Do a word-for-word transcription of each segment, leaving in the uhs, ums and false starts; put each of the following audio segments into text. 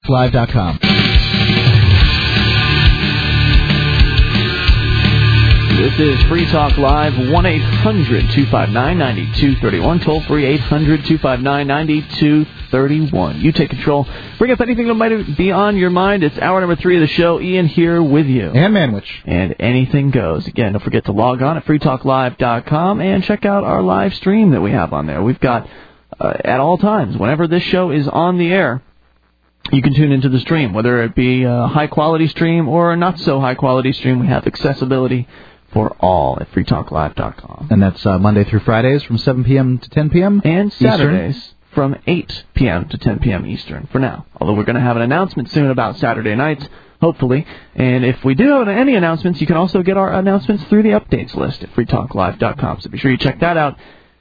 live dot com. This is Free Talk Live, one eight hundred two five nine nine two three one, toll free eight hundred two five nine nine two three one. You take control. Bring up anything that might be on your mind. It's hour number three of the show. Ian here with you. And Manwich. And anything goes. Again, don't forget to log on at free talk live dot com and check out our live stream that we have on there. We've got, uh, at all times, whenever this show is on the air, you can tune into the stream, whether it be a high-quality stream or a not-so-high-quality stream. We have accessibility for all at free talk live dot com. And that's uh, Monday through Fridays from seven p.m. to ten p.m. And Saturdays Eastern. From eight p.m. to ten p.m. Eastern for now. Although we're going to have an announcement soon about Saturday nights, hopefully. And if we do have any announcements, you can also get our announcements through the updates list at free talk live dot com. So be sure you check that out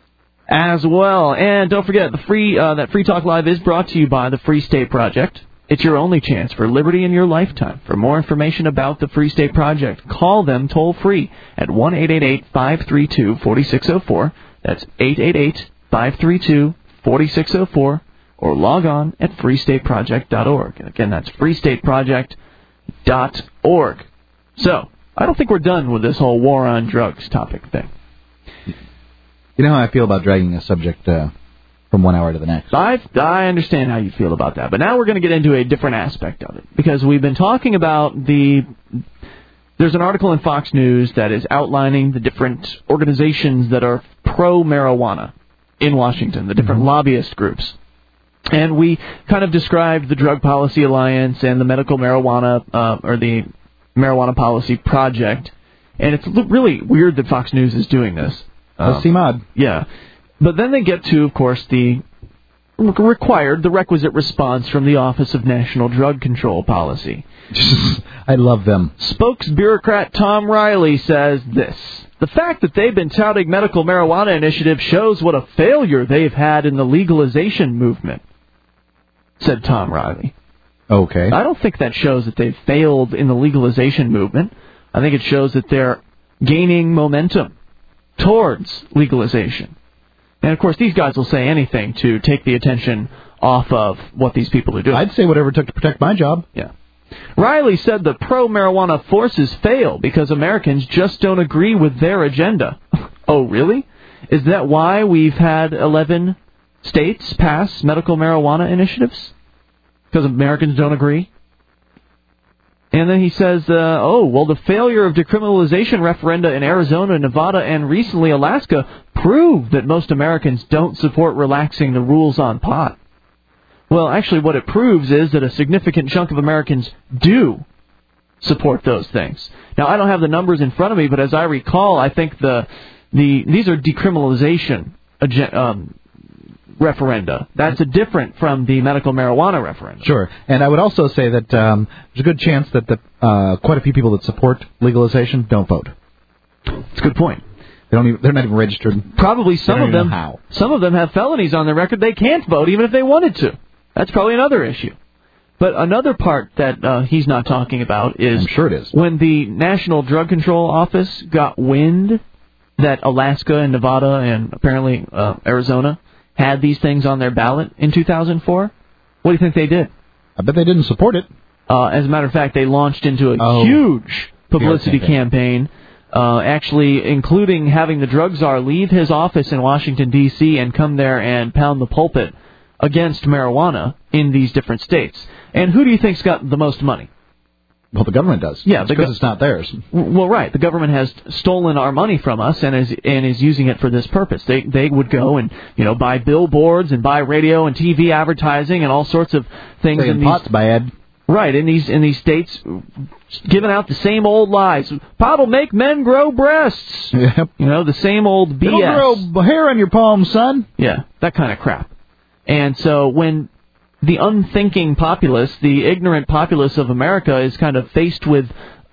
as well. And don't forget, the free uh, that Free Talk Live is brought to you by the Free State Project. It's your only chance for liberty in your lifetime. For more information about the Free State Project, call them toll-free at one eight eight eight five three two four six zero four. That's eight eight eight five three two four six zero four. Or log on at free state project dot org. And again, that's free state project dot org. So, I don't think we're done with this whole war on drugs topic thing. You know how I feel about dragging a subject uh, from one hour to the next? I I understand how you feel about that. But now we're going to get into a different aspect of it. Because we've been talking about the... There's an article in Fox News that is outlining the different organizations that are pro-marijuana in Washington, the different mm-hmm. lobbyist groups. And we kind of described the Drug Policy Alliance and the Medical Marijuana, uh, or the Marijuana Policy Project. And it's really weird that Fox News is doing this. Does um, seem odd. Yeah. But then they get to, of course, the required, the requisite response from the Office of National Drug Control Policy. I love them. Spokes-bureaucrat Tom Riley says this: the fact that they've been touting medical marijuana initiative shows what a failure they've had in the legalization movement, said Tom Riley. Okay. I don't think that shows that they've failed in the legalization movement. I think it shows that they're gaining momentum towards legalization. And, of course, these guys will say anything to take the attention off of what these people are doing. I'd say whatever it took to protect my job. Yeah. Riley said the pro-marijuana forces fail because Americans just don't agree with their agenda. Oh, really? Is that why we've had eleven states pass medical marijuana initiatives? Because Americans don't agree? And then he says, uh, oh, well, the failure of decriminalization referenda in Arizona, Nevada, and recently Alaska proved that most Americans don't support relaxing the rules on pot. Well, actually, what it proves is that a significant chunk of Americans do support those things. Now, I don't have the numbers in front of me, but as I recall, I think the the these are decriminalization um, referenda. That's a different from the medical marijuana referendum. Sure. And I would also say that um, there's a good chance that the, uh, quite a few people that support legalization don't vote. That's a good point. They don't even, they're not even registered. Probably some of them. How. Some of them have felonies on their record. They can't vote even if they wanted to. That's probably another issue. But another part that uh, he's not talking about is, I'm sure it is, when the National Drug Control Office got wind that Alaska and Nevada and apparently uh, Arizona had these things on their ballot in two thousand four, what do you think they did? I bet they didn't support it. Uh, as a matter of fact, they launched into a oh, huge publicity campaign, campaign uh, actually including having the drug czar leave his office in Washington, D C and come there and pound the pulpit against marijuana in these different states. And who do you think's got the most money? Well, the government does. Yeah, because go- it's not theirs. Well, right. The government has stolen our money from us and is and is using it for this purpose. They they would go and, you know, buy billboards and buy radio and T V advertising and all sorts of things. Saying in these, pot's bad. Right, in these in these states, giving out the same old lies. Pot will make men grow breasts. Yep. You know, the same old B S. It'll grow hair on your palms, son. Yeah, that kind of crap. And so when the unthinking populace, the ignorant populace of America is kind of faced with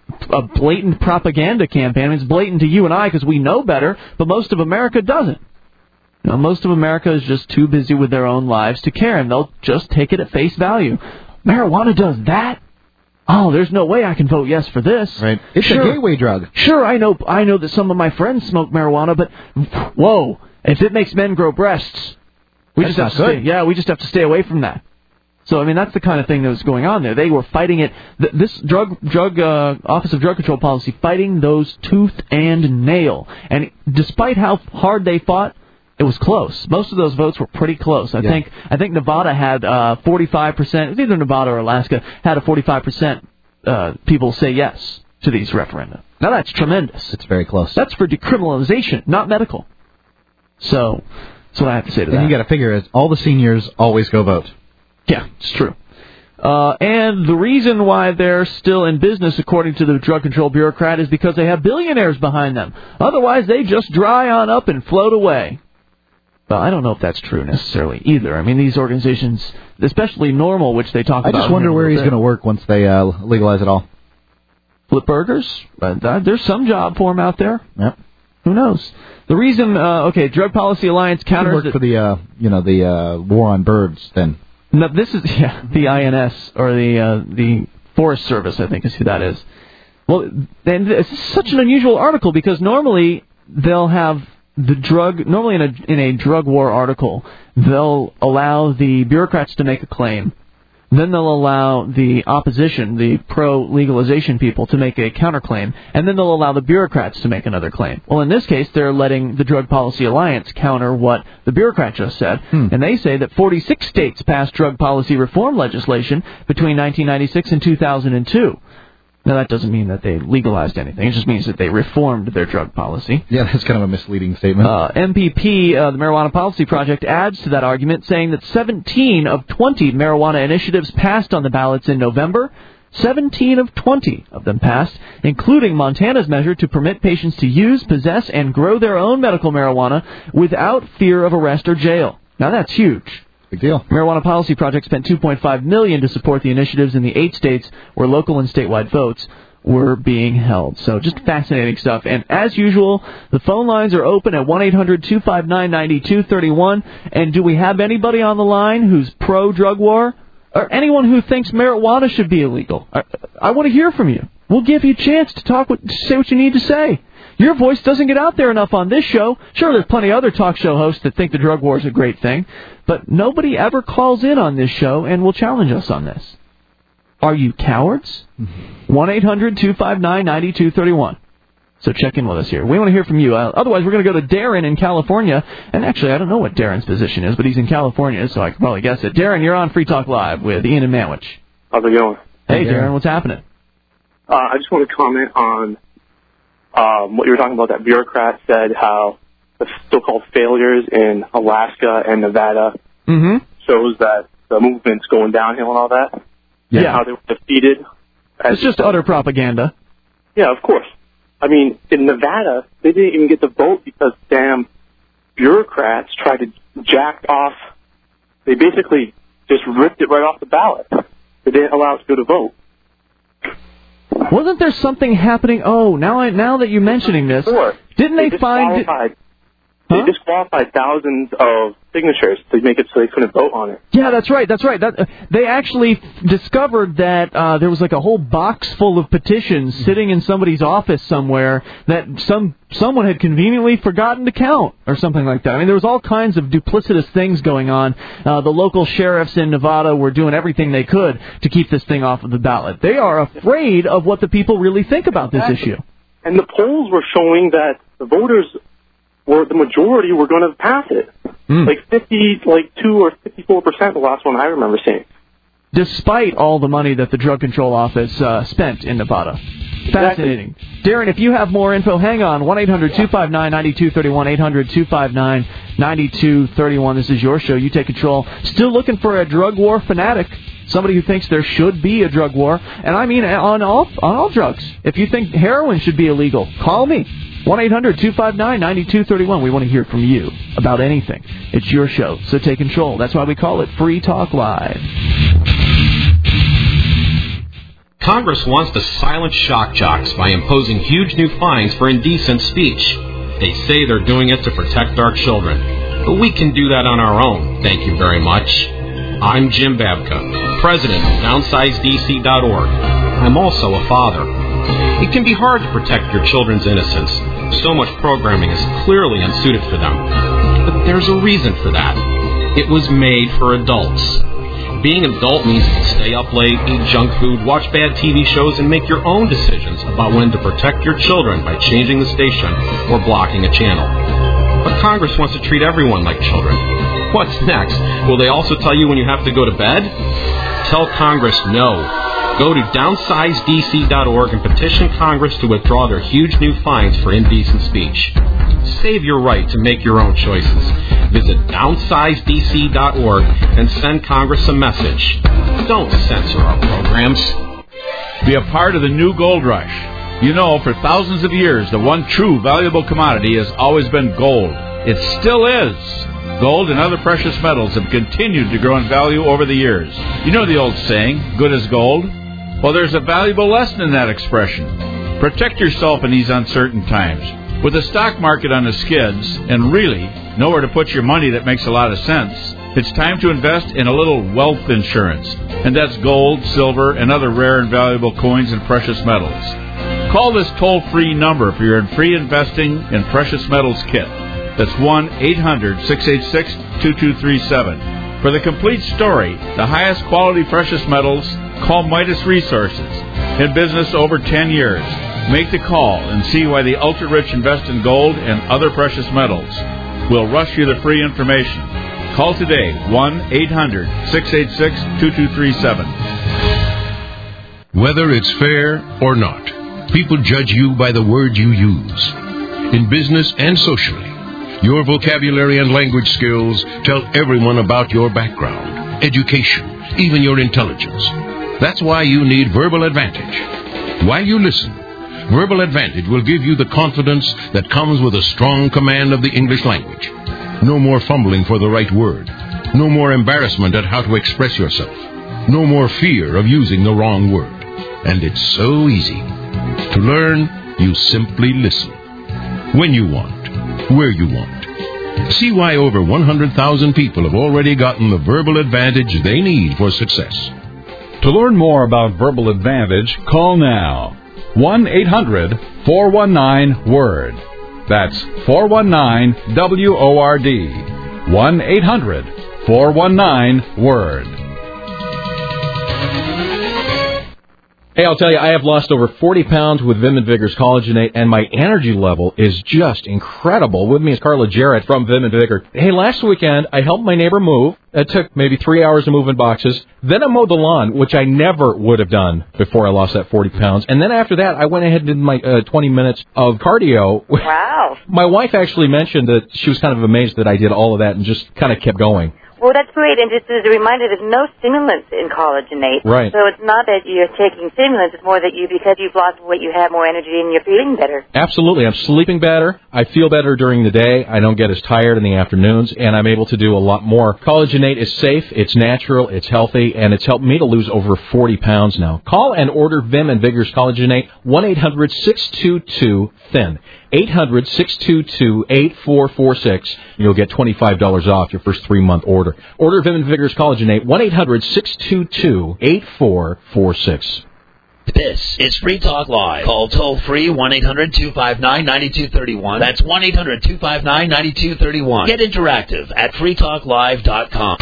a blatant propaganda campaign. I mean, it's blatant to you and I because we know better, but most of America doesn't. You know, most of America is just too busy with their own lives to care, and they'll just take it at face value. Marijuana does that? Oh, there's no way I can vote yes for this. Right. It's sure, a gateway drug. Sure, I know I know that some of my friends smoke marijuana, but whoa, if it makes men grow breasts, we That's just have not to good. stay, yeah, we just have to stay away from that. So, I mean, that's the kind of thing that was going on there. They were fighting it. Th- this drug, drug uh, Office of Drug Control Policy fighting those tooth and nail. And despite how hard they fought, it was close. Most of those votes were pretty close. I yeah. think I think Nevada had uh, forty-five percent. It was either Nevada or Alaska had a forty-five percent uh, people say yes to these referenda. Now, that's tremendous. It's very close. That's for decriminalization, not medical. So, that's what I have to say to and that. And you got to figure is all the seniors always go vote. Yeah, it's true. Uh, and the reason why they're still in business, according to the drug control bureaucrat, is because they have billionaires behind them. Otherwise, they just dry on up and float away. Well, I don't know if that's true necessarily either. I mean, these organizations, especially NORML, which they talk I about... I just wonder where he's going to work once they uh, legalize it all. Flip burgers? Uh, there's some job for him out there. Yep. Who knows? The reason, uh, okay, Drug Policy Alliance counters... work it, for the, uh, you know, the uh, war on birds, then. No, this is, yeah, the I N S, or the uh, the Forest Service, I think is who that is. Well, and it's such an unusual article because normally they'll have the drug, normally in a in a drug war article, they'll allow the bureaucrats to make a claim. Then they'll allow the opposition, the pro-legalization people, to make a counterclaim, and then they'll allow the bureaucrats to make another claim. Well, in this case, they're letting the Drug Policy Alliance counter what the bureaucrat just said, hmm. and they say that forty-six states passed drug policy reform legislation between nineteen ninety-six and two thousand two. Now, that doesn't mean that they legalized anything. It just means that they reformed their drug policy. Yeah, that's kind of a misleading statement. Uh, M P P, uh, the Marijuana Policy Project, adds to that argument, saying that seventeen of twenty marijuana initiatives passed on the ballots in November. seventeen of twenty of them passed, including Montana's measure to permit patients to use, possess, and grow their own medical marijuana without fear of arrest or jail. Now, that's huge. Big deal. Marijuana Policy Project spent two point five million dollars to support the initiatives in the eight states where local and statewide votes were being held. So just fascinating stuff. And as usual, the phone lines are open at one eight hundred two five nine nine two three one. And do we have anybody on the line who's pro-drug war? Or anyone who thinks marijuana should be illegal? I, I want to hear from you. We'll give you a chance to talk, with, to say what you need to say. Your voice doesn't get out there enough on this show. Sure, there's plenty of other talk show hosts that think the drug war is a great thing, but nobody ever calls in on this show and will challenge us on this. Are you cowards? one eight hundred two five nine nine two three one. So check in with us here. We want to hear from you. Uh, otherwise, we're going to go to Darren in California. And actually, I don't know what Darren's position is, but he's in California, so I can probably guess it. Darren, you're on Free Talk Live with Ian and Manwich. How's it going? Hey, Darren, what's happening? Uh, I just want to comment on um, what you were talking about. That bureaucrat said how the so-called failures in Alaska and Nevada mm-hmm. shows that the movement's going downhill and all that. Yeah. And how they were defeated. It's just utter propaganda. Yeah, of course. I mean, in Nevada, they didn't even get the vote because damn bureaucrats tried to jack off. They basically just ripped it right off the ballot. They didn't allow us to go to vote. Wasn't there something happening? Oh, now I now that you're mentioning this, Sure. didn't they, they find... Huh? They disqualified thousands of signatures to make it so they couldn't vote on it. Yeah, that's right, that's right. That, uh, they actually discovered that uh, there was like a whole box full of petitions sitting in somebody's office somewhere that some someone had conveniently forgotten to count or something like that. I mean, there was all kinds of duplicitous things going on. Uh, the local sheriffs in Nevada were doing everything they could to keep this thing off of the ballot. They are afraid of what the people really think about this exactly. issue. And the polls were showing that the voters... Where the majority were going to pass it, mm. like fifty, like two or fifty-four percent. The last one I remember seeing. Despite all the money that the Drug Control Office uh, spent in Nevada, fascinating. Exactly. Darren, if you have more info, hang on. One eight hundred two five nine nine two three one. Eight hundred two five nine nine two three one. This is your show. You take control. Still looking for a drug war fanatic. Somebody who thinks there should be a drug war, and I mean on all on all drugs. If you think heroin should be illegal, call me. one eight hundred two five nine nine two three one. We want to hear from you about anything. It's your show, so take control. That's why we call it Free Talk Live. Congress wants to silence shock jocks by imposing huge new fines for indecent speech. They say they're doing it to protect our children. But we can do that on our own, thank you very much. I'm Jim Babka, president of downsize D C dot org. I'm also a father. It can be hard to protect your children's innocence. So much programming is clearly unsuited for them. But there's a reason for that. It was made for adults. Being an adult means you can stay up late, eat junk food, watch bad T V shows, and make your own decisions about when to protect your children by changing the station or blocking a channel. But Congress wants to treat everyone like children. What's next? Will they also tell you when you have to go to bed? Tell Congress no. Go to downsize D C dot org and petition Congress to withdraw their huge new fines for indecent speech. Save your right to make your own choices. Visit downsize D C dot org and send Congress a message. Don't censor our programs. Be a part of the new gold rush. You know, for thousands of years, the one true valuable commodity has always been gold. It still is. Gold and other precious metals have continued to grow in value over the years. You know the old saying, good as gold? Well, there's a valuable lesson in that expression. Protect yourself in these uncertain times. With the stock market on the skids, and really nowhere to put your money that makes a lot of sense, it's time to invest in a little wealth insurance. And that's gold, silver, and other rare and valuable coins and precious metals. Call this toll-free number for your free investing in precious metals kit. That's one eight hundred six eight six two two three seven. For the complete story, the highest quality precious metals, call Midas Resources. In business over ten years. Make the call and see why the ultra-rich invest in gold and other precious metals. We'll rush you the free information. Call today, one eight hundred six eight six two two three seven. Whether it's fair or not, people judge you by the words you use. In business and socially, your vocabulary and language skills tell everyone about your background, education, even your intelligence. That's why you need Verbal Advantage. While you listen, Verbal Advantage will give you the confidence that comes with a strong command of the English language. No more fumbling for the right word. No more embarrassment at how to express yourself. No more fear of using the wrong word. And it's so easy. To learn, you simply listen. When you want, where you want. See why over one hundred thousand people have already gotten the Verbal Advantage they need for success. To learn more about Verbal Advantage, call now. one eight hundred four one nine word. That's four one nine W O R D. one eight hundred four one nine word. Hey, I'll tell you, I have lost over forty pounds with Vim and Vigor's Collagenate, and my energy level is just incredible. With me is Carla Jarrett from Vim and Vigor. Hey, last weekend, I helped my neighbor move. It took maybe three hours to move in boxes. Then I mowed the lawn, which I never would have done before I lost that forty pounds. And then after that, I went ahead and did my uh, twenty minutes of cardio. Wow. My wife actually mentioned that she was kind of amazed that I did all of that and just kind of kept going. Well, that's great, and just as a reminder, there's no stimulants in Collagenate. Right. So it's not that you're taking stimulants, it's more that you, because you've lost weight, you have more energy and you're feeling better. Absolutely. I'm sleeping better. I feel better during the day. I don't get as tired in the afternoons, and I'm able to do a lot more. Collagenate is safe, it's natural, it's healthy, and it's helped me to lose over forty pounds now. Call and order Vim and Vigor's Collagenate, one eight hundred six two two thin. eight hundred six two two eight four four six. You'll get twenty-five dollars off your first three-month order. Order Vim and Vigor's Collagenate, one eight hundred six two two eight four four six. This is Free Talk Live. Call toll-free one eight hundred two five nine nine two three one. That's one eight hundred two five nine nine two three one. Get interactive at free talk live dot com.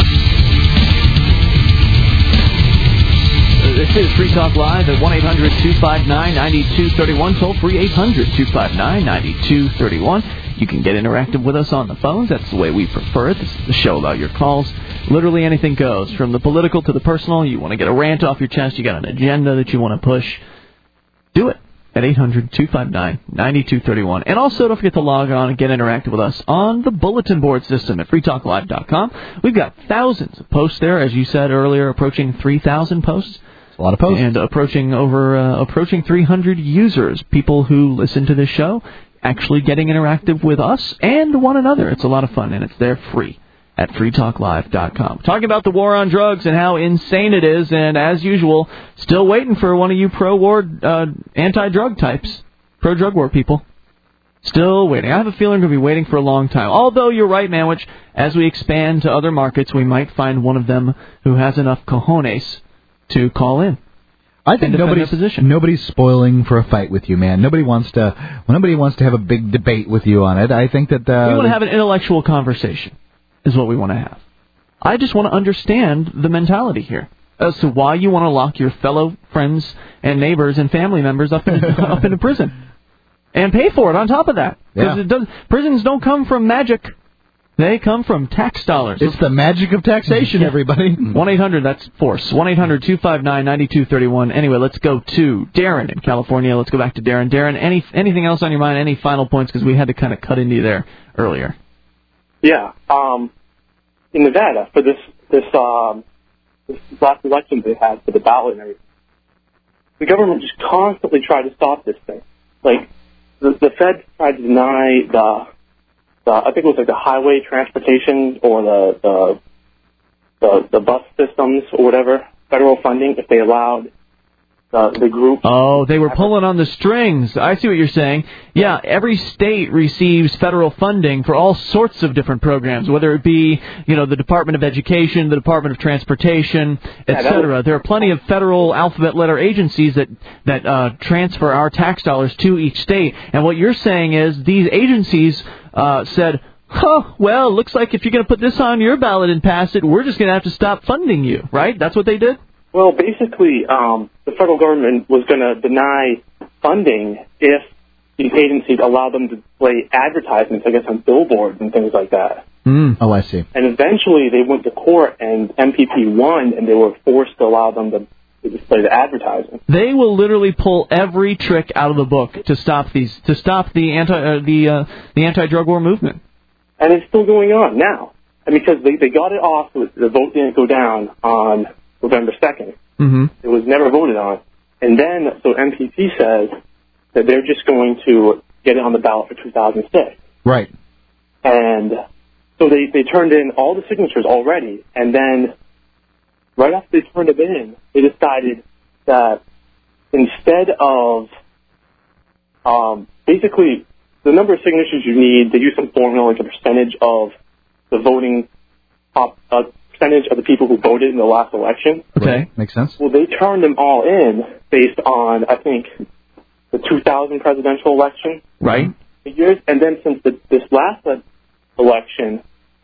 This is Free Talk Live at one eight hundred two five nine nine two three one. Toll free eight hundred two five nine nine two three one. You can get interactive with us on the phones. That's the way we prefer it. This is the show about your calls. Literally anything goes, from the political to the personal. You want to get a rant off your chest. You got an agenda that you want to push. Do it at eight hundred two five nine nine two three one. And also don't forget to log on and get interactive with us on the bulletin board system at free talk live dot com. We've got thousands of posts there, as you said earlier, approaching three thousand posts. A lot of posts. And approaching over uh, approaching three hundred users, people who listen to this show, actually getting interactive with us and one another. It's a lot of fun, and it's there free at free talk live dot com. Talking about the war on drugs and how insane it is, and as usual, still waiting for one of you pro-war, uh, anti-drug types, pro-drug war people. Still waiting. I have a feeling we're going to be waiting for a long time. Although you're right, man, which as we expand to other markets, we might find one of them who has enough cojones to call in. I think nobody's nobody's spoiling for a fight with you, man. Nobody wants to. Well, nobody wants to have a big debate with you on it. I think that uh, we want to have an intellectual conversation, is what we want to have. I just want to understand the mentality here as to why you want to lock your fellow friends and neighbors and family members up in, up into prison. And pay for it on top of that. Because Yeah. it does, prisons don't come from magic. They come from tax dollars. It's the magic of taxation, everybody. one eight hundred, that's force. one eight hundred two five nine nine two three one. Anyway, let's go to Darren in California. Let's go back to Darren. Darren, any anything else on your mind? Any final points? Because we had to kind of cut into you there earlier. Yeah. Um, in Nevada, for this this um, this last election they had for the ballot and everything, the government just constantly tried to stop this thing. Like, the, the Fed tried to deny the, the, I think it was like the highway transportation or the, the, the, the bus systems or whatever, federal funding, if they allowed the, the group. Oh, they were pulling on the strings. I see what you're saying. Yeah, every state receives federal funding for all sorts of different programs, whether it be, you know, the Department of Education, the Department of Transportation, et cetera. There are plenty of federal alphabet letter agencies that that uh, transfer our tax dollars to each state. And what you're saying is these agencies uh, said, "Oh, well, looks like if you're going to put this on your ballot and pass it, we're just going to have to stop funding you." Right? That's what they did? Well, basically, um, the federal government was going to deny funding if these agencies allowed them to display advertisements, I guess, on billboards and things like that. Mm. Oh, I see. And eventually they went to court, and M P P won, and they were forced to allow them to, to display the advertising. They will literally pull every trick out of the book to stop these, to stop the anti, uh, the uh, the anti-drug war movement. And it's still going on now, and because they they got it off, the vote didn't go down on November second. Mm-hmm. It was never voted on. And then, so M P P says that they're just going to get it on the ballot for two thousand six. Right. And so they, they turned in all the signatures already, and then right after they turned them in, they decided that instead of, um, basically, the number of signatures you need, they use some formula like a percentage of the voting, pop, uh, percentage of the people who voted in the last election. Okay. Right. Makes sense. Well, they turned them all in based on, I think, the two thousand presidential election. Right. Figures. And then since the, this last election,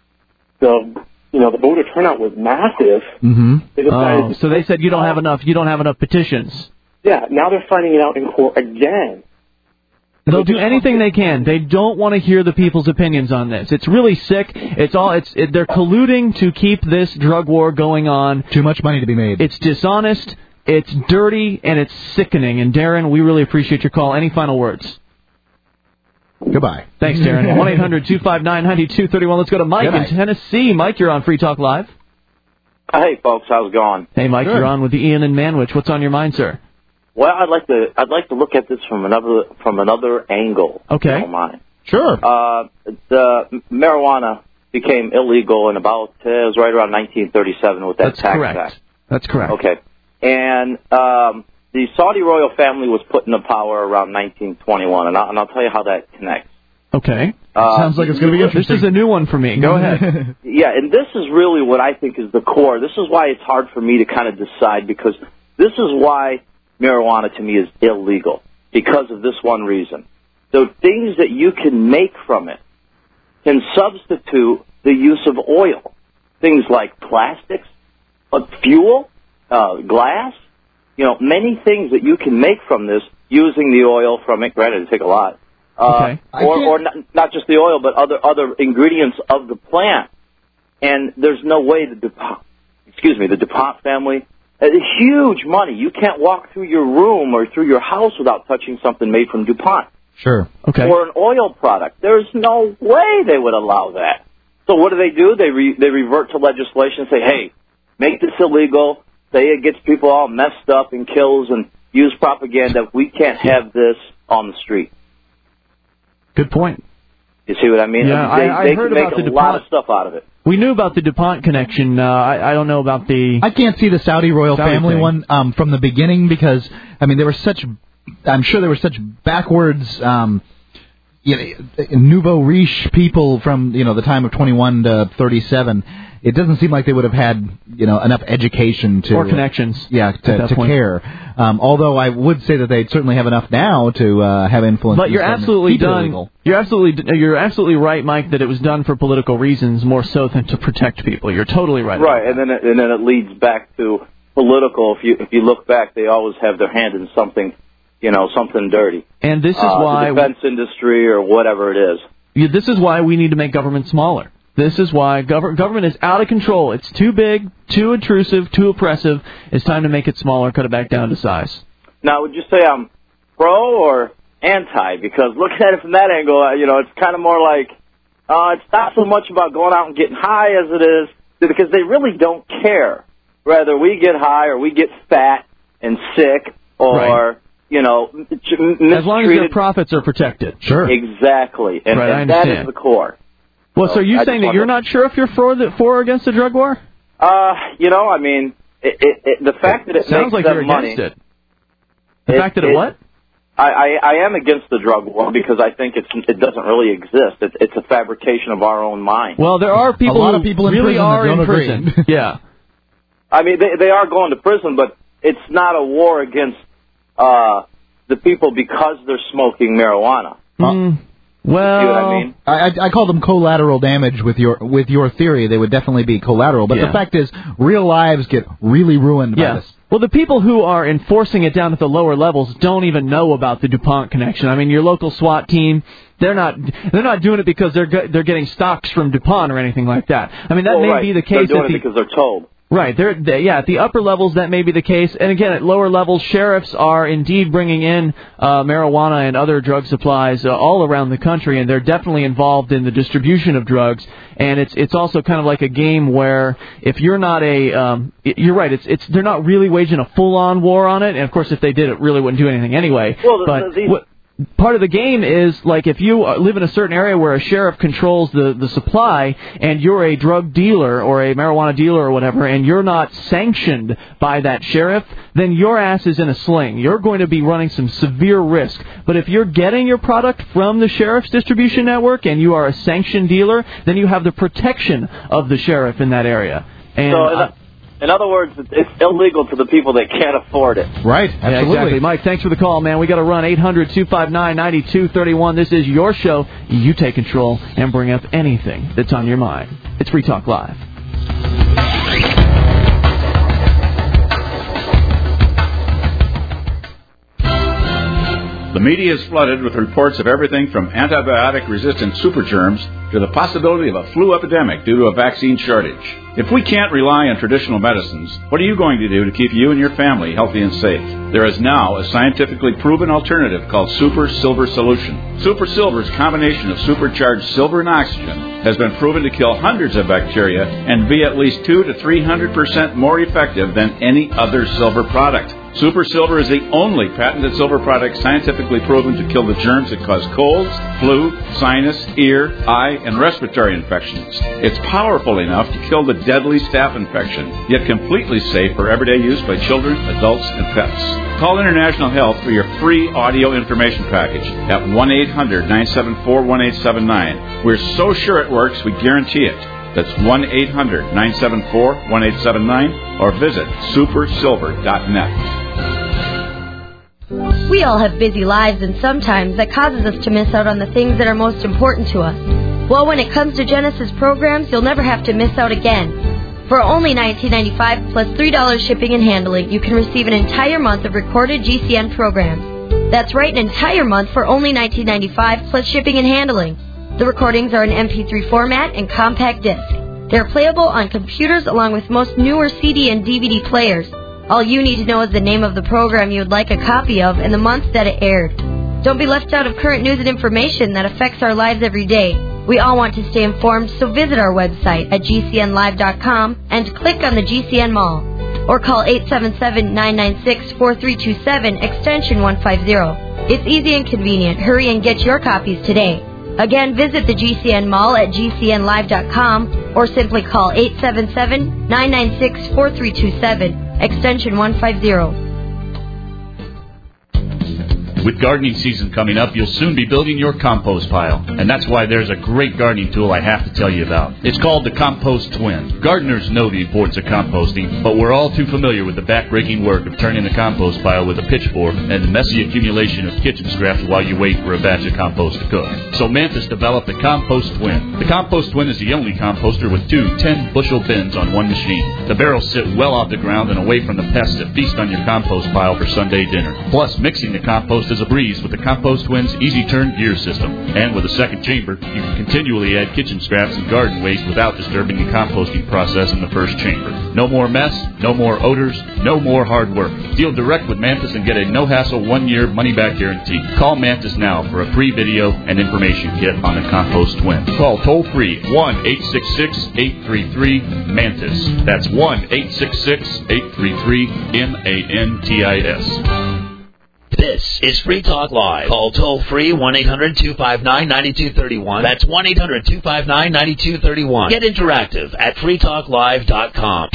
the you know the voter turnout was massive. Mm-hmm. They decided Oh, so they said you don't have enough. You don't have enough petitions. Yeah. Now they're finding it out in court again. They'll do anything they can. They don't want to hear the people's opinions on this. It's really sick. It's all. It's. It, they're colluding to keep this drug war going on. Too much money to be made. It's dishonest. It's dirty, and it's sickening. And Darren, we really appreciate your call. Any final words? Goodbye. Thanks, Darren. one eight hundred two five nine nine two three one. Let's go to Mike Good in night. Tennessee. Mike, you're on Free Talk Live. Hey, folks, how's it going? Hey, Mike, Good. you're on with the Ian and Manwich. What's on your mind, sir? Well, I'd like to I'd like to look at this from another from another angle. Okay. If you don't mind. Sure. Uh, the marijuana became illegal in about uh, it was right around nineteen thirty-seven with that That's tax correct. act. That's correct. Okay, and um, the Saudi royal family was put into power around nineteen twenty-one, and I'll, and I'll tell you how that connects. Okay. Uh, Sounds like it's going to be interesting. This is a new one for me. Go ahead. Yeah, and this is really what I think is the core. This is why it's hard for me to kind of decide, because this is why marijuana to me is illegal, because of this one reason. The things that you can make from it can substitute the use of oil. Things like plastics, uh, fuel, uh, glass, you know, many things that you can make from this using the oil from it. Granted, it take a lot. Uh, Okay. Or, or not, not just the oil, but other other ingredients of the plant. And there's no way the DuPont, excuse me, the DuPont family, uh, huge money. You can't walk through your room or through your house without touching something made from DuPont. Sure. Okay. Or an oil product. There's no way they would allow that. So what do they do? They re, they revert to legislation and say, hey, make this illegal. Say it gets people all messed up and kills, and use propaganda. We can't have this on the street. Good point. You see what I mean? Yeah, I mean, they, I- I they heard can about make the a lot DuPont- of stuff out of it. We knew about the DuPont connection. Uh, I, I don't know about the... I can't see the Saudi royal Saudi family thing. one um, from the beginning because, I mean, they were such, I'm sure they were such backwards, um, you know, nouveau riche people from, you know, the time of twenty-one to thirty-seven. it doesn't seem like they would have had, you know, enough education to or connections. Yeah, to, to care. Um, although I would say that they certainly have enough now to uh, have influence. But you're absolutely done. You're absolutely you're absolutely right, Mike, that it was done for political reasons more so than to protect people. You're totally right. Right, and then it, and then it leads back to political. If you if you look back, they always have their hand in something, you know, something dirty. And this is uh, why the defense industry or whatever it is. Yeah, this is why we need to make government smaller. This is why gov- government is out of control. It's too big, too intrusive, too oppressive. It's time to make it smaller, cut it back down to size. Now, would you say I'm pro or anti? Because looking at it from that angle, uh, you know, it's kind of more like uh, it's not so much about going out and getting high as it is because they really don't care whether we get high or we get fat and sick or, right. you know, mistreated. As long as their profits are protected. Sure. Exactly. And, right, and that is the core. Well, so, so are you I saying that wonder, you're not sure if you're for, the, for or against the drug war? Uh, you know, I mean, it, it, it, the fact that it sounds makes like them you're money, against it. The it, fact that it, it what? I, I, I am against the drug war because I think it's it doesn't really exist. It's, it's a fabrication of our own mind. Well, there are people a lot who of people in really prison are that don't in agree. prison. Yeah. I mean, they they are going to prison, but it's not a war against uh, the people because they're smoking marijuana. Mm. Well, you know what I mean? I, I call them collateral damage with your with your theory. They would definitely be collateral. But yeah. the fact is, real lives get really ruined yeah. by this. Well, the people who are enforcing it down at the lower levels don't even know about the DuPont connection. I mean, your local SWAT team, they're not they're not doing it because they're they're getting stocks from DuPont or anything like that. I mean, that well, may right. be the They're case. doing at the, it because they're told. Right. They're, they, yeah, at the upper levels, that may be the case. And again, at lower levels, sheriffs are indeed bringing in uh, marijuana and other drug supplies uh, all around the country, and they're definitely involved in the distribution of drugs. And it's it's also kind of like a game where if you're not a, um, you're right, it's it's they're not really waging a full-on war on it. And, of course, if they did, it really wouldn't do anything anyway. Well, the, but the, these... what, part of the game is, like, if you live in a certain area where a sheriff controls the, the supply and you're a drug dealer or a marijuana dealer or whatever, and you're not sanctioned by that sheriff, then your ass is in a sling. You're going to be running some severe risk. But if you're getting your product from the sheriff's distribution network and you are a sanctioned dealer, then you have the protection of the sheriff in that area. And so, uh, in other words, it's illegal to the people that can't afford it. Right, yeah, absolutely. exactly. Mike, thanks for the call, man. We got to run eight hundred two five nine nine two three one. This is your show. You take control and bring up anything that's on your mind. It's Free Talk Live. The media is flooded with reports of everything from antibiotic-resistant supergerms to the possibility of a flu epidemic due to a vaccine shortage. If we can't rely on traditional medicines, what are you going to do to keep you and your family healthy and safe? There is now a scientifically proven alternative called Super Silver Solution. Super Silver's combination of supercharged silver and oxygen has been proven to kill hundreds of bacteria and be at least two to three hundred percent more effective than any other silver product. Super Silver is the only patented silver product scientifically proven to kill the germs that cause colds, flu, sinus, ear, eye, and respiratory infections. It's powerful enough to kill the deadly staph infection, yet completely safe for everyday use by children, adults, and pets. Call International Health for your free audio information package at one eight hundred nine seven four one eight seven nine. We're so sure it works, we guarantee it. That's one eight hundred nine seven four one eight seven nine or visit super silver dot net. We all have busy lives, and sometimes that causes us to miss out on the things that are most important to us. Well, when it comes to Genesis programs, you'll never have to miss out again. For only nineteen ninety-five dollars plus three dollars shipping and handling, you can receive an entire month of recorded G C N programs. That's right, an entire month for only nineteen ninety-five dollars plus shipping and handling. The recordings are in M P three format and compact disc. They're playable on computers along with most newer C D and D V D players. All you need to know is the name of the program you would like a copy of and the month that it aired. Don't be left out of current news and information that affects our lives every day. We all want to stay informed, so visit our website at G C N live dot com and click on the G C N Mall. Or call eight seven seven nine nine six four three two seven, extension one fifty. It's easy and convenient. Hurry and get your copies today. Again, visit the G C N Mall at G C N live dot com or simply call eight seven seven nine nine six four three two seven, extension one fifty. With gardening season coming up, you'll soon be building your compost pile. And that's why there's a great gardening tool I have to tell you about. It's called the Compost Twin. Gardeners know the importance of composting, but we're all too familiar with the back-breaking work of turning the compost pile with a pitchfork and the messy accumulation of kitchen scraps while you wait for a batch of compost to cook. So Mantis developed the Compost Twin. The Compost Twin is the only composter with two ten-bushel bins on one machine. The barrels sit well off the ground and away from the pests that feast on your compost pile for Sunday dinner. Plus, mixing the compost is a breeze with the Compost Twin's easy-turn gear system. And with a second chamber, you can continually add kitchen scraps and garden waste without disturbing the composting process in the first chamber. No more mess, no more odors, no more hard work. Deal direct with Mantis and get a no-hassle one-year money-back guarantee. Call Mantis now for a free video and information kit on the Compost Twin. Call toll-free one eight six six, eight three three, MANTIS. That's one eight six six, eight three three, M A N T I S. This is Free Talk Live. Call toll-free one eight hundred, two five nine, nine two three one. That's one eight hundred, two five nine, nine two three one. Get interactive at free talk live dot com.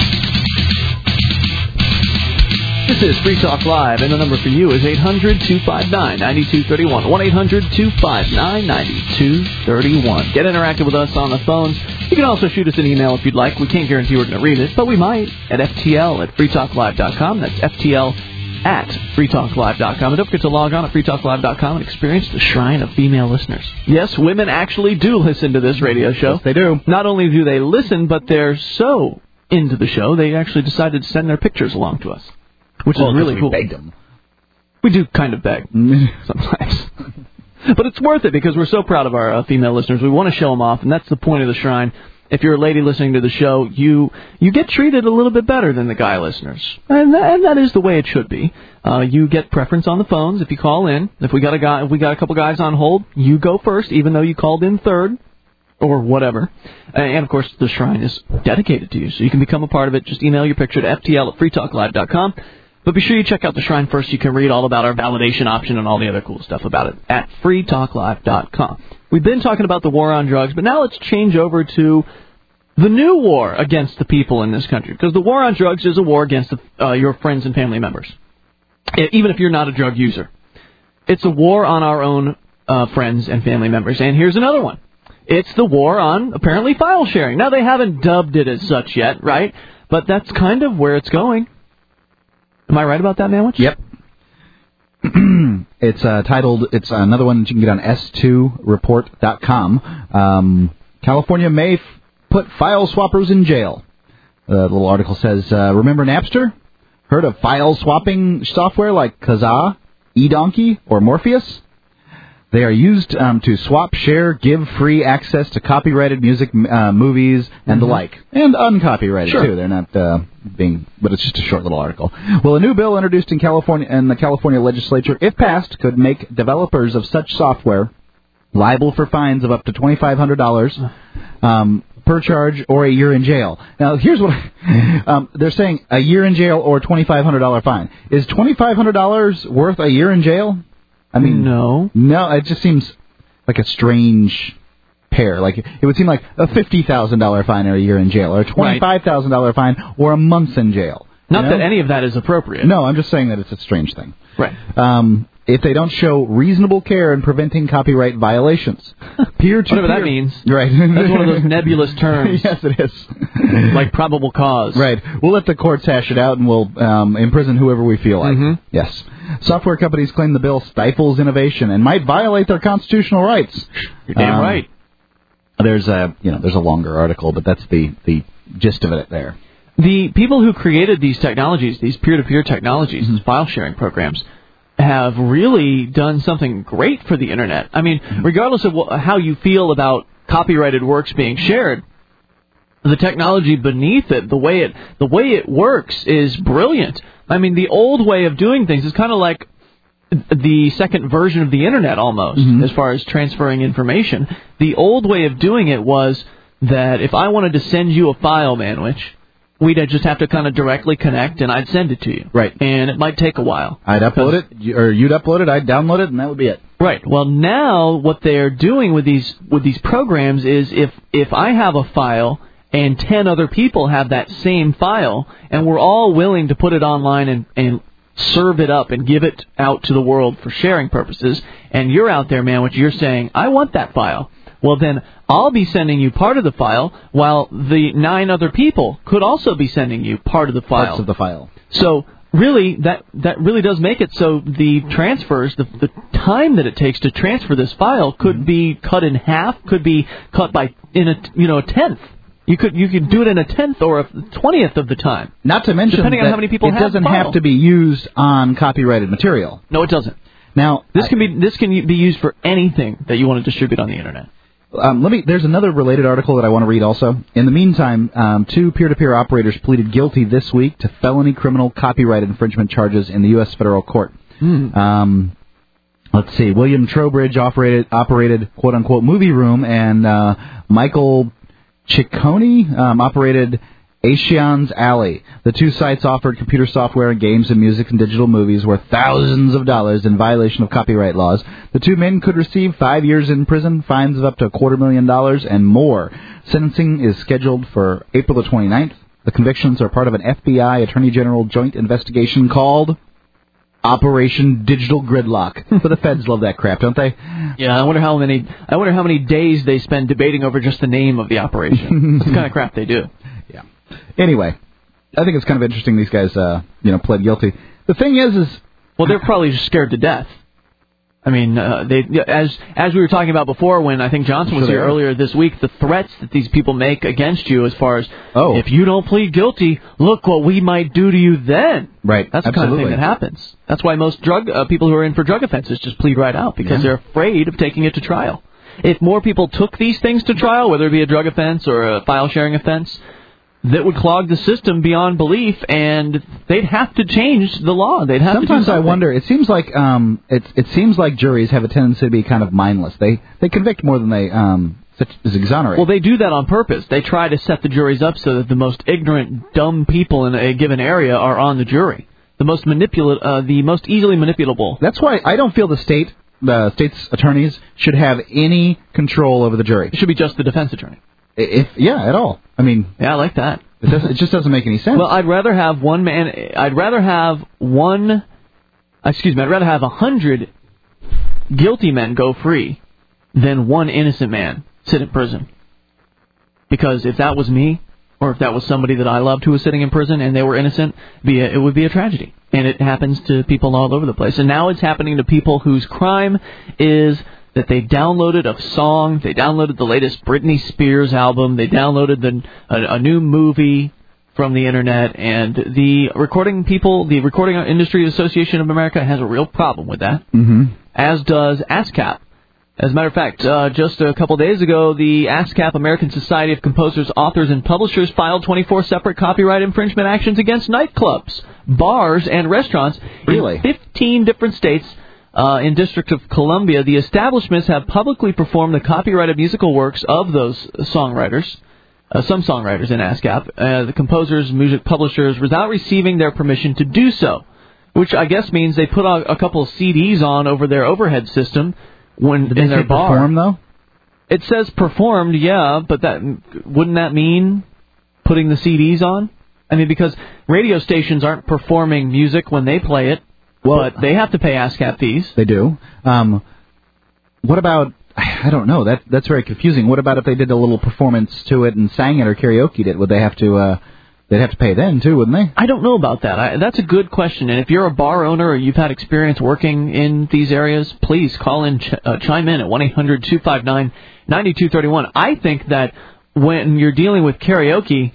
This is Free Talk Live, and the number for you is eight hundred, two five nine, nine two three one. one eight hundred, two five nine, nine two three one. Get interactive with us on the phones. You can also shoot us an email if you'd like. We can't guarantee we're going to read it, but we might at F T L at free talk live dot com. That's F T L at free talk live dot com. And don't forget to log on at free talk live dot com and experience the shrine of female listeners. Yes, women actually do listen to this radio show. Yes, they do. Not only do they listen, but they're so into the show, they actually decided to send their pictures along to us, which well, is really we cool. Begged them. We do kind of beg sometimes. But it's worth it because we're so proud of our uh, female listeners. We want to show them off, and that's the point of the shrine. If you're a lady listening to the show, you you get treated a little bit better than the guy listeners. And that, and that is the way it should be. Uh, you get preference on the phones if you call in. If we got a guy, if we got a couple guys on hold, you go first, even though you called in third or whatever. And, of course, the shrine is dedicated to you, so you can become a part of it. Just email your picture to F T L at free talk live dot com. But be sure you check out the shrine first. You can read all about our validation option and all the other cool stuff about it at free talk live dot com. We've been talking about the war on drugs, but now let's change over to the new war against the people in this country. Because the war on drugs is a war against the, uh, your friends and family members, even if you're not a drug user. It's a war on our own uh, friends and family members. And here's another one. It's the war on, apparently, file sharing. Now, they haven't dubbed it as such yet, right? But that's kind of where it's going. Am I right about that, Manwich? Yep. It's uh, titled, it's another one that you can get on S two report dot com. Um, California may f- put file swappers in jail. Uh, the little article says, uh, remember Napster? Heard of file swapping software like Kazaa, eDonkey, or Morpheus? They are used um, to swap, share, give free access to copyrighted music, uh, movies, and mm-hmm. the like. And uncopyrighted, sure. too. They're not uh, being... But it's just a short little article. Well, a new bill introduced in California in the California legislature, if passed, could make developers of such software liable for fines of up to twenty-five hundred dollars um, per charge or a year in jail. Now, here's what... I, um, they're saying a year in jail or twenty-five hundred dollars fine. Is twenty-five hundred dollars worth a year in jail? I mean, no. No, it just seems like a strange pair. Like, it would seem like a fifty thousand dollars fine or a year in jail, or a twenty-five thousand dollars fine or a month in jail. Not you know? that any of that is appropriate. No, I'm just saying that it's a strange thing. Right. Um, if they don't show reasonable care in preventing copyright violations. Peer-to-peer. Whatever that means. Right. That's one of those nebulous terms. Yes, it is. Like probable cause. Right. We'll let the courts hash it out, and we'll um, imprison whoever we feel like. Mm-hmm. Yes. Software companies claim the bill stifles innovation and might violate their constitutional rights. You're damn um, right. There's a, you know, there's a longer article, but that's the, the gist of it there. The people who created these technologies, these peer-to-peer technologies, mm-hmm. these file-sharing programs, have really done something great for the Internet. I mean, mm-hmm. regardless of wh- how you feel about copyrighted works being shared, the technology beneath it, the way it the way it works is brilliant. I mean, the old way of doing things is kind of like the second version of the Internet almost, mm-hmm. as far as transferring information. The old way of doing it was that if I wanted to send you a file, Manwich, we'd just have to kind of directly connect, and I'd send it to you. Right. And it might take a while. I'd upload it, or you'd upload it, I'd download it, and that would be it. Right. Well, now what they're doing with these with these programs is if if I have a file and ten other people have that same file, and we're all willing to put it online and, and serve it up and give it out to the world for sharing purposes, and you're out there, man, which you're saying, I want that file. Well, then I'll be sending you part of the file, while the nine other people could also be sending you part of the file. Parts of the file. So really, that that really does make it so the transfers, the the time that it takes to transfer this file could mm-hmm. be cut in half, could be cut by in a you know a tenth. You could you could do it in a tenth or a twentieth of the time. Not to mention depending on how many people it have doesn't the file. have to be used on copyrighted material. No, it doesn't. Now this I, can be this can be used for anything that you want to distribute on the internet. Um, let me. There's another related article that I want to read also. In the meantime, um, two peer-to-peer operators pleaded guilty this week to felony criminal copyright infringement charges in the U S federal court. Mm. Um, let's see. William Trowbridge operated, operated quote-unquote movie room, and uh, Michael Ciccone um, operated Asian's Alley. The two sites offered computer software and games and music and digital movies worth thousands of dollars in violation of copyright laws. The two men could receive five years in prison, fines of up to a quarter million dollars, and more. Sentencing is scheduled for April the twenty-ninth. The convictions are part of an F B I Attorney General joint investigation called Operation Digital Gridlock. But the feds love that crap, don't they? Yeah, I wonder how many. I wonder how many days they spend debating over just the name of the operation. It's the kind of crap they do. Yeah. Anyway, I think it's kind of interesting these guys, uh, you know, pled guilty. The thing is, is well, they're probably just scared to death. I mean, uh, they as as we were talking about before, when I think Johnson was sure here earlier this week, the threats that these people make against you, as far as oh. if you don't plead guilty, look what we might do to you then. Right. That's the Absolutely. kind of thing that happens. That's why most drug uh, people who are in for drug offenses just plead right out because yeah. they're afraid of taking it to trial. If more people took these things to trial, whether it be a drug offense or a file sharing offense, that would clog the system beyond belief, and they'd have to change the law. They'd have Sometimes to do I wonder. It seems like um, it it seems like juries have a tendency to be kind of mindless. They they convict more than they um exonerate. Well, they do that on purpose. They try to set the juries up so that the most ignorant, dumb people in a given area are on the jury. The most manipula- uh, the most easily manipulable. That's why I don't feel the state, the state's attorneys should have any control over the jury. It should be just the defense attorney. If yeah, at all. I mean, yeah, I like that. It, does, it just doesn't make any sense. Well, I'd rather have one man. I'd rather have one. Excuse me. I'd rather have a hundred guilty men go free than one innocent man sit in prison. Because if that was me, or if that was somebody that I loved who was sitting in prison and they were innocent, be a, it would be a tragedy. And it happens to people all over the place. And now it's happening to people whose crime is that they downloaded a song, they downloaded the latest Britney Spears album, they downloaded the, a, a new movie from the internet, and the recording people, the Recording Industry Association of America has a real problem with that, mm-hmm. as does ASCAP. As a matter of fact, uh, just a couple days ago, the ASCAP, American Society of Composers, Authors, and Publishers, filed twenty-four separate copyright infringement actions against nightclubs, bars, and restaurants really? in fifteen different states. Uh, in District of Columbia, the establishments have publicly performed the copyrighted musical works of those songwriters, uh, some songwriters in ASCAP, uh, the composers, music publishers, without receiving their permission to do so, which I guess means they put a, a couple of C Ds on over their overhead system when Did in they their say bar. Perform, though? It says performed, yeah, but that wouldn't that mean putting the C Ds on? I mean, because radio stations aren't performing music when they play it. Well, but they have to pay ASCAP fees. They do. Um, what about, I don't know, that that's very confusing. What about if they did a little performance to it and sang it or karaoke'd it? Would they have to, uh, they'd have to pay then, too, wouldn't they? I don't know about that. I, that's a good question. And if you're a bar owner or you've had experience working in these areas, please call in, ch- uh, chime in at one eight hundred two five nine nine two three one. I think that when you're dealing with karaoke,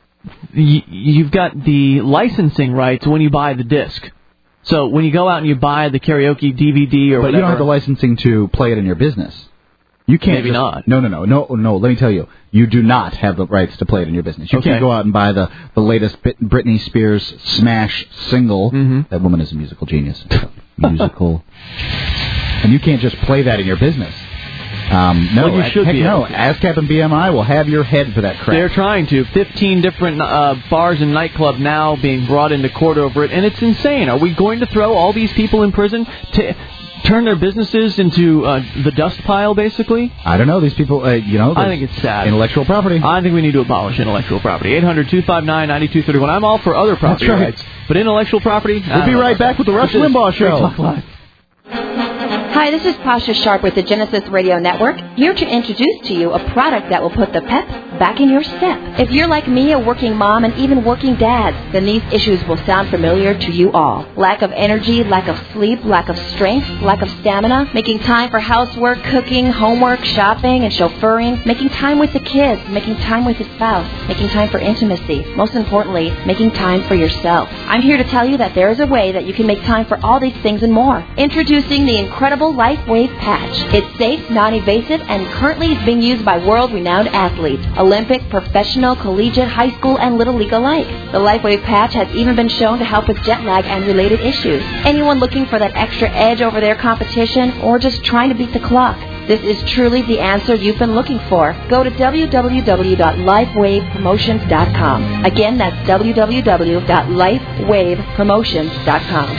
y- you've got the licensing rights when you buy the disc. So when you go out and you buy the karaoke D V D or but whatever... But you don't have the licensing to play it in your business. You can't Maybe just, not. No, no, no, no, no. Let me tell you, you do not have the rights to play it in your business. You okay. can't go out and buy the, the latest Britney Spears smash single. Mm-hmm. That woman is a musical genius. musical. And you can't just play that in your business. Um, no, Well, you should heck be no. able to. ASCAP and B M I will have your head for that crap. They're trying to. Fifteen different uh, bars and nightclub now being brought into court over it, and it's insane. Are we going to throw all these people in prison to turn their businesses into uh, the dust pile, basically? I don't know. These people, uh, you know... I think it's sad. Intellectual property. I think we need to abolish intellectual property. eight hundred two five nine nine two three one. I'm all for other property That's right. rights, but intellectual property... We'll be right back with the Rush Limbaugh Show. Hi, this is Pasha Sharp with the Genesis Radio Network, here to introduce to you a product that will put the pep back in your step. If you're like me, a working mom, and even working dad, then these issues will sound familiar to you all. Lack of energy, lack of sleep, lack of strength, lack of stamina, making time for housework, cooking, homework, shopping, and chauffeuring, making time with the kids, making time with the spouse, making time for intimacy, most importantly, making time for yourself. I'm here to tell you that there is a way that you can make time for all these things and more. Introducing the incredible LifeWave patch. It's safe, non-invasive, and currently is being used by world-renowned athletes, Olympic, professional, collegiate, high school, and little league alike. The LifeWave patch has even been shown to help with jet lag and related issues. Anyone looking for that extra edge over their competition or just trying to beat the clock? This is truly the answer you've been looking for. Go to w w w dot lifewave promotions dot com. Again, that's w w w dot lifewave promotions dot com.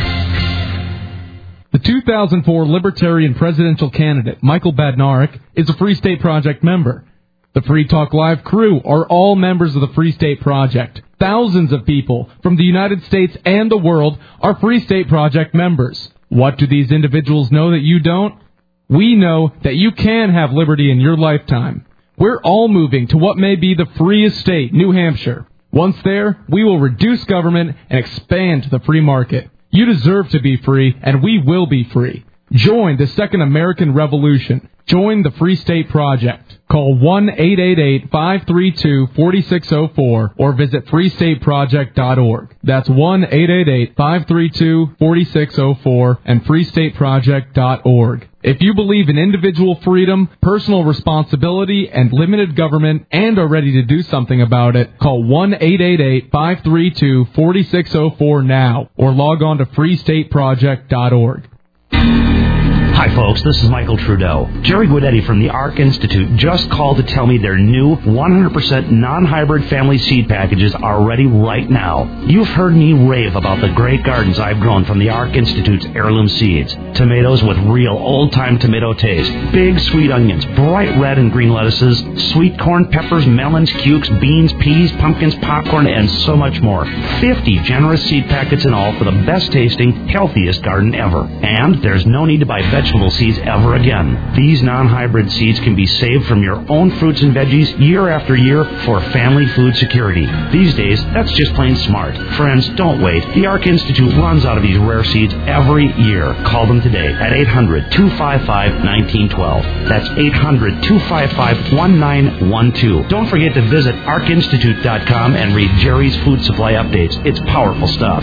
The two thousand four Libertarian presidential candidate, Michael Badnarik, is a Free State Project member. The Free Talk Live crew are all members of the Free State Project. Thousands of people from the United States and the world are Free State Project members. What do these individuals know that you don't? We know that you can have liberty in your lifetime. We're all moving to what may be the freest state, New Hampshire. Once there, we will reduce government and expand the free market. You deserve to be free, and we will be free. Join the Second American Revolution. Join the Free State Project. Call one eight eight eight, five three two, four six zero four or visit free state project dot org. That's one eight eight eight, five three two, four six zero four and free state project dot org. If you believe in individual freedom, personal responsibility, and limited government, and are ready to do something about it, call one eight eight eight, five three two, four six zero four now or log on to free state project dot org. Hi, folks. This is Michael Trudeau. Jerry Guidetti from the ARC Institute just called to tell me their new one hundred percent non-hybrid family seed packages are ready right now. You've heard me rave about the great gardens I've grown from the ARC Institute's heirloom seeds. Tomatoes with real old-time tomato taste. Big sweet onions, bright red and green lettuces, sweet corn, peppers, melons, cukes, beans, peas, pumpkins, popcorn, and so much more. fifty generous seed packets in all for the best-tasting, healthiest garden ever. And there's no need to buy vegetables vegetable seeds ever again. These non-hybrid seeds can be saved from your own fruits and veggies year after year for family food security. These days, that's just plain smart. Friends, don't wait. The ARC Institute runs out of these rare seeds every year. Call them today at eight hundred, two five five, one nine one two. That's eight hundred, two five five, one nine one two. Don't forget to visit arc institute dot com and read Jerry's food supply updates. It's powerful stuff.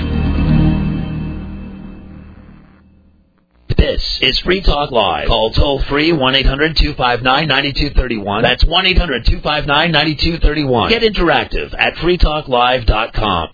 This is Free Talk Live. Call toll-free one eight hundred, two five nine, nine two three one. That's one eight hundred, two five nine, nine two three one. Get interactive at free talk live dot com.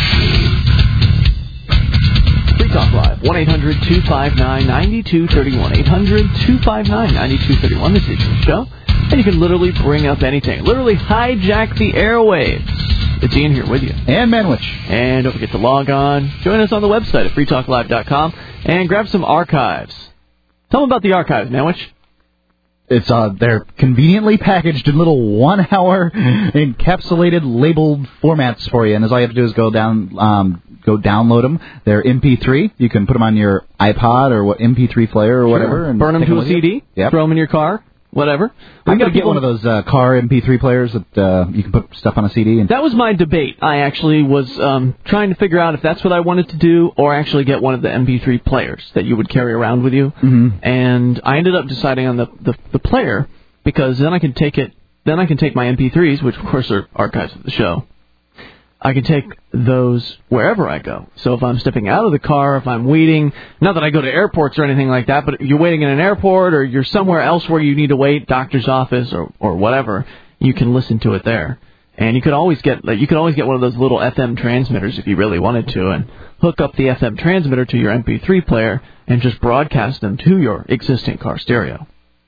Free Talk Live, one eight hundred, two five nine, nine two three one. eight hundred, two five nine, nine two three one. This is the show. And you can literally bring up anything. Literally hijack the airwaves. It's Ian here with you. And Manwich. And don't forget to log on. Join us on the website at free talk live dot com and grab some archives. Tell them about the archives, Manwich. It's uh, they're conveniently packaged in little one-hour encapsulated, labeled formats for you, and all you have to do is go down, um, go download them. They're M P three. You can put them on your iPod or what M P three player or whatever, Sure. and burn them take to a with C D. you. Yep. Throw them in your car. Whatever. I'm going to get one of those uh, car M P three players that uh, you can put stuff on a C D. And that was my debate. I actually was um, trying to figure out if that's what I wanted to do or actually get one of the M P three players that you would carry around with you. Mm-hmm. And I ended up deciding on the, the the player because then I can take it. Then I can take my M P threes, which of course are archives of the show. I can take those wherever I go. So if I'm stepping out of the car, if I'm waiting, not that I go to airports or anything like that, but if you're waiting in an airport or you're somewhere else where you need to wait, doctor's office or, or whatever, you can listen to it there. And you could always get you could always get one of those little F M transmitters if you really wanted to and hook up the F M transmitter to your M P three player and just broadcast them to your existing car stereo.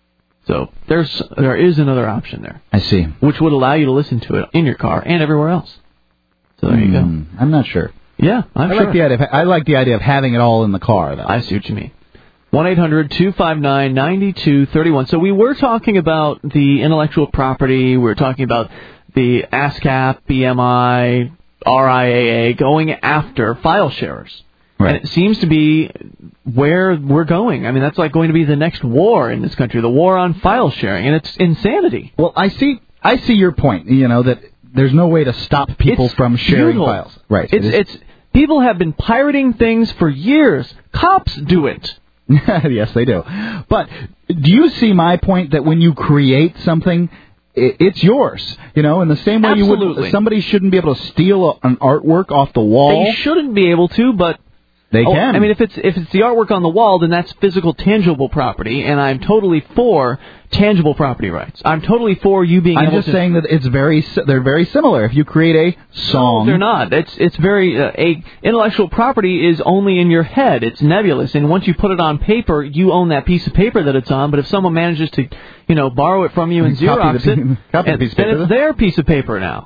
So there's there is another option there. I see. Which would allow you to listen to it in your car and everywhere else. So there you go. Mm, I'm not sure. Yeah, I'm I sure. like the idea. Of, I like the idea of having it all in the car, though. I see what you mean. one eight hundred two five nine nine two three one. So we were talking about the intellectual property. We were talking about the ASCAP, B M I, R I A A going after file sharers. Right. And it seems to be where we're going. I mean, that's like going to be the next war in this country, the war on file sharing, and it's insanity. Well, I see I see your point, you know, that there's no way to stop people It's from sharing futile. files. Right. It's It is- it's people have been pirating things for years. Cops do it. Yes, they do. But do you see my point that when you create something, i- it's yours? You know, in the same way you Absolutely. would, somebody shouldn't be able to steal a, an artwork off the wall. They shouldn't be able to, but They oh, can. I mean, if it's if it's the artwork on the wall, then that's physical, tangible property, and I'm totally for tangible property rights. I'm totally for you being I'm able just to. saying that it's very si- they're very similar. If you create a song, They're not. It's it's very uh, a intellectual property is only in your head. It's nebulous, and once you put it on paper, you own that piece of paper that it's on. But if someone manages to, you know, borrow it from you and Copy Xerox the- it, copy the and- piece of then paper. it's their piece of paper now.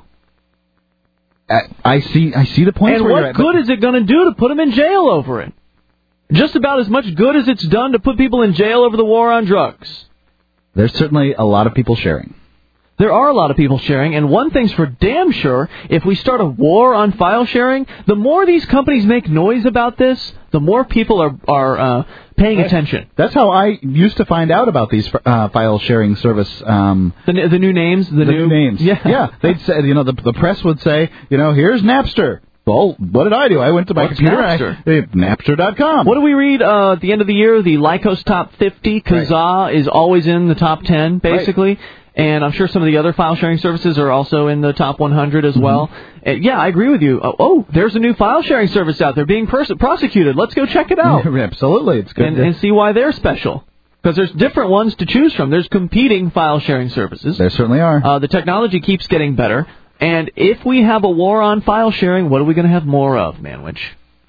I, I see. I see the point. And where what you're at, good but- is it going to do to put them in jail over it? Just about as much good as it's done to put people in jail over the war on drugs. There's certainly a lot of people sharing. There are a lot of people sharing, and one thing's for damn sure, if we start a war on file sharing, the more these companies make noise about this, the more people are, are uh, paying attention. That's how I used to find out about these uh, file sharing service. Um, the, the new names? The, the new, new names. Yeah. Yeah. They'd say, you know, the, the press would say, you know, here's Napster. Well, what did I do? I went to my What's computer. Napster? I, Napster dot com. What do we read uh, at the end of the year? The Lycos Top fifty. Kazaa is always in the top ten, basically. Right. And I'm sure some of the other file sharing services are also in the top one hundred as mm-hmm. well. Uh, yeah, I agree with you. Oh, oh, there's a new file sharing service out there being pers- prosecuted. Let's go check it out. Absolutely. It's good. And, and see why they're special. Because there's different ones to choose from. There's competing file sharing services. There certainly are. Uh, the technology keeps getting better. And if we have a war on file sharing, what are we going to have more of, Manwich?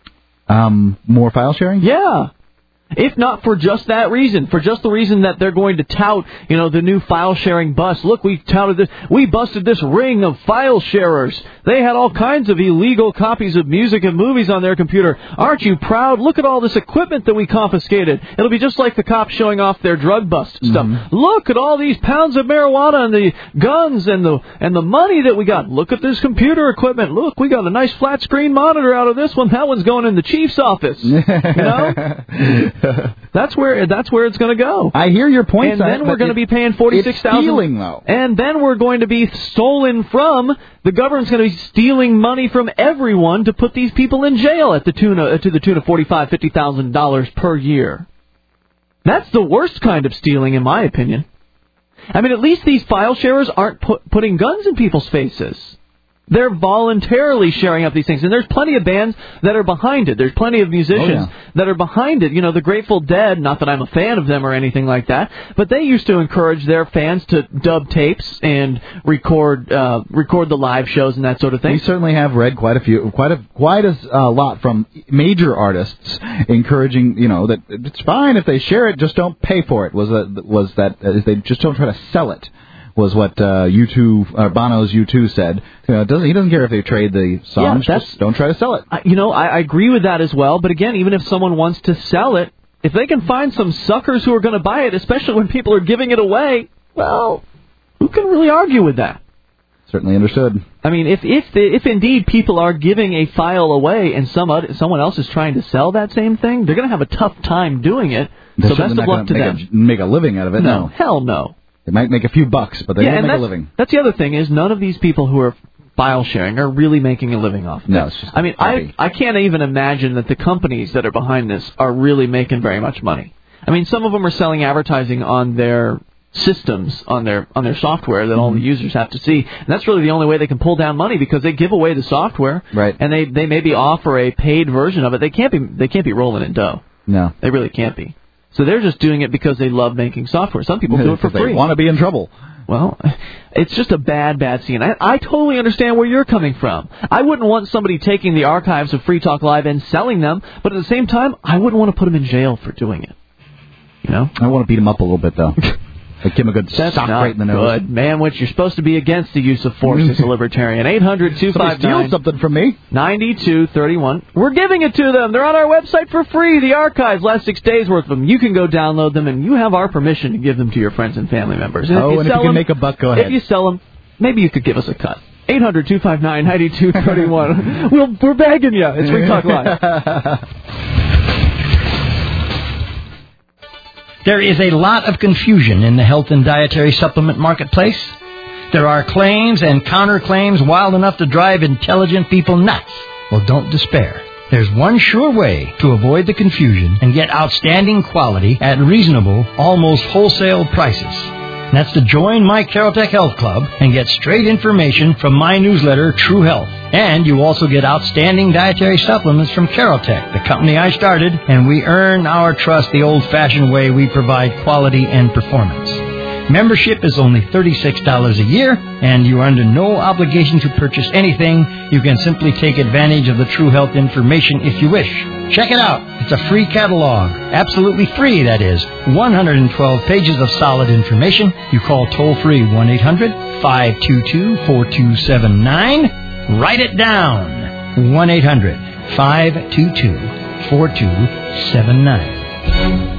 Um, more file sharing? Yeah. If not for just that reason, for just the reason that they're going to tout, you know, the new file sharing bust. Look, we touted this, we busted this ring of file sharers. They had all kinds of illegal copies of music and movies on their computer. Aren't you proud? Look at all this equipment that we confiscated. It'll be just like the cops showing off their drug bust stuff. Mm-hmm. Look at all these pounds of marijuana and the guns and the and the money that we got. Look at this computer equipment. Look, we got a nice flat screen monitor out of this one. That one's going in the chief's office. You know? That's where that's where it's going to go. I hear your point. And then we're going to be paying forty-six thousand. Stealing though. And then we're going to be stolen from. The government's going to be stealing money from everyone to put these people in jail at the tune of, to the tune of forty-five, fifty thousand dollars per year. That's the worst kind of stealing, in my opinion. I mean, at least these file sharers aren't put, putting guns in people's faces. They're voluntarily sharing up these things. And there's plenty of bands that are behind it. There's plenty of musicians oh, yeah. that are behind it. You know, the Grateful Dead, not that I'm a fan of them or anything like that, but they used to encourage their fans to dub tapes and record uh, record the live shows and that sort of thing. We certainly have read quite a few, quite a quite a uh, lot from major artists encouraging, you know, that it's fine if they share it, just don't pay for it. Was that was that uh, they just don't try to sell it. Was what uh, U two, uh, Bono's U two said. You know, it doesn't, he doesn't care if they trade the songs, yeah, that's, just don't try to sell it. I, you know, I, I agree with that as well, but again, even if someone wants to sell it, if they can find some suckers who are going to buy it, especially when people are giving it away, well, who can really argue with that? Certainly understood. I mean, if if the, if indeed people are giving a file away and some other, someone else is trying to sell that same thing, they're going to have a tough time doing it, They're so best of luck to make them. A, make a living out of it, no. no. Hell no. They might make a few bucks, but they yeah, won't make that's, a living. That's the other thing is none of these people who are file sharing are really making a living off of no, it. it's just I mean, I I can't even imagine that the companies that are behind this are really making very much money. I mean, some of them are selling advertising on their systems, on their on their software that mm-hmm. all the users have to see. And that's really the only way they can pull down money because they give away the software, right? And they they maybe offer a paid version of it. They can't be they can't be rolling in dough. No, they really can't be. So they're just doing it because they love making software. Some people do it for free. They want to be in trouble. Well, it's just a bad, bad scene. I, I totally understand where you're coming from. I wouldn't want somebody taking the archives of Free Talk Live and selling them, but at the same time, I wouldn't want to put them in jail for doing it. You know? I want to beat them up a little bit, though. Give him a good That's sock not right in the nose. good. Manwich, you're supposed to be against the use of force as a libertarian. eight hundred two five nine Steal something from me. ninety-two thirty-one. We're giving it to them. They're on our website for free. The archives, last six days worth of them. You can go download them, and you have our permission to give them to your friends and family members. And oh, if and you if you can them, make a buck, go ahead. If you sell them, maybe you could give us a cut. eight hundred two five nine ninety-two thirty-one. we'll, we're begging you. It's Free Talk Live. There is a lot of confusion in the health and dietary supplement marketplace. There are claims and counterclaims wild enough to drive intelligent people nuts. Well, don't despair. There's one sure way to avoid the confusion and get outstanding quality at reasonable, almost wholesale prices. That's to join my Carotech Health Club and get straight information from my newsletter, True Health. And you also get outstanding dietary supplements from Carotech, the company I started, and we earn our trust the old-fashioned way we provide quality and performance. Membership is only thirty-six dollars a year, and you are under no obligation to purchase anything. You can simply take advantage of the True Health information if you wish. Check it out. It's a free catalog. Absolutely free, that is. one hundred twelve pages of solid information. You call toll-free one eight hundred five two two four two seven nine. Write it down. one eight hundred five two two four two seven nine.